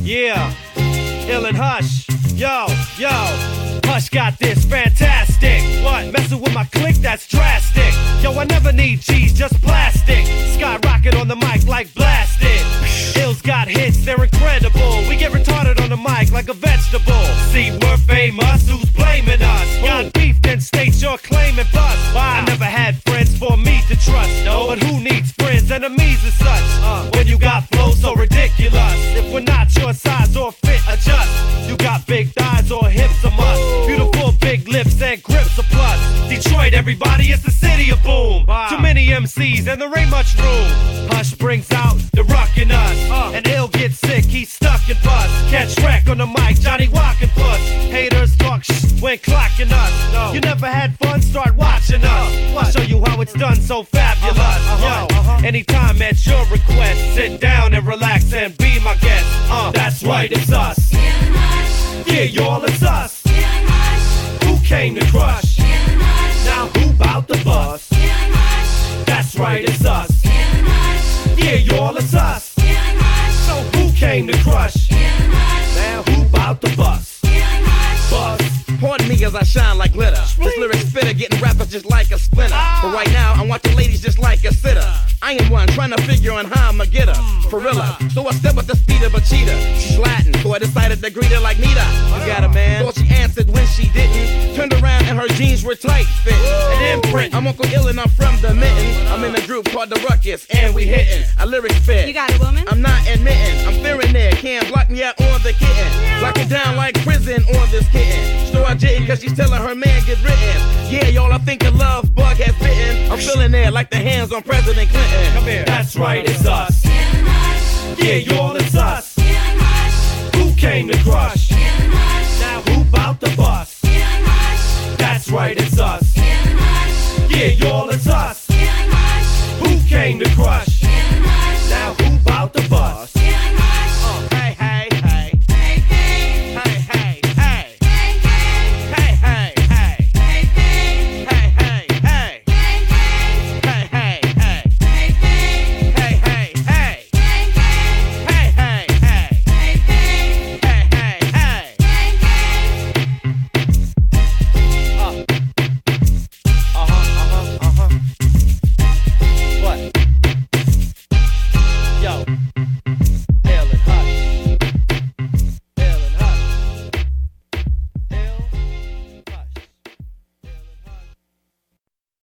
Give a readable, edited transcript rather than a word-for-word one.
Yeah, Ill and Hush. Yo, Hush got this fantastic. What? Messing with my clique, that's drastic. Yo, I never need cheese, just plastic. Skyrocket on the mic like blasted. Ill's got hits, they're incredible. We get retarded on the mic like a vegetable. See, we're famous, who's blaming us? Got beef, then state your claim and bust. I never had friends for me to trust. No, but who needs friends, enemies and such? When you got flow so ridiculous. If we're not your size or fit, adjust. You got big thighs or hips a must. Beautiful big lips and grips a plus. Detroit, everybody, it's the city of boom. Too many MCs and there ain't much room. Hush brings out the ruck in us. And Ill gets sick, he's stuck in bus. Catch wreck on the mic, Johnny walking puss. Haters talk when clocking us. You never had fun, start watching us. I'll show you how it's done so fabulous. Yo, anytime at your request, sit down and relax and be my guest. That's right, it's us. Yeah, y'all, it's us. Who came to crush? Now who bout the bus? That's right, it's us. Yeah, y'all, it's us. So who came to crush? Now who bout the bus? Bus. Pardon me as I shine like glitter. This lyric spitter getting rappers just like a splinter. But right now I'm watching ladies just like a sitter. I am one trying to figure on how I'ma get her. For real. So I step at the speed of a cheetah. She's Latin, so I decided to greet her like Nita. You got a man? Thought she answered when she didn't. Turned around and her jeans were tight fit. An imprint. I'm Uncle Ill and I'm from the mitten. I'm in a group called the Ruckus and we hittin'. A lyric spit. You got a woman? I'm not admitting. I'm fearing there. Can't block me out on the kitten. Lock it down like prison on this kitten. So I didn't cause she's telling her man get written. Yeah, y'all, I think a love bug has bitten. I'm feeling there like the hands on President Clinton. Come here. That's right, it's us. Yeah, y'all, it's us. Who came to crush? Now who bout the bus? That's right, it's us. Yeah, y'all, it's us.